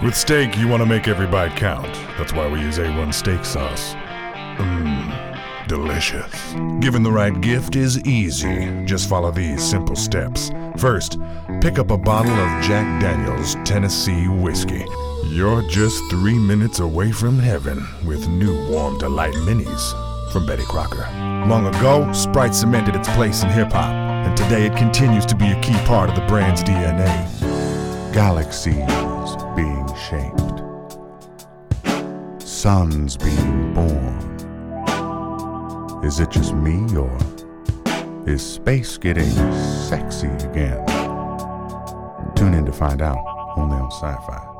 With steak, you want to make every bite count. That's why we use A1 steak sauce. Delicious. Giving the right gift is easy. Just follow these simple steps. First, pick up a bottle of Jack Daniel's Tennessee whiskey. You're just 3 minutes away from heaven with new Warm Delight Minis from Betty Crocker. Long ago, Sprite cemented its place in hip-hop, and today it continues to be a key part of the brand's DNA. Galaxies being shaped. Suns being born. Is it just me, or is space getting sexy again? Tune in to find out, only on Sci-Fi.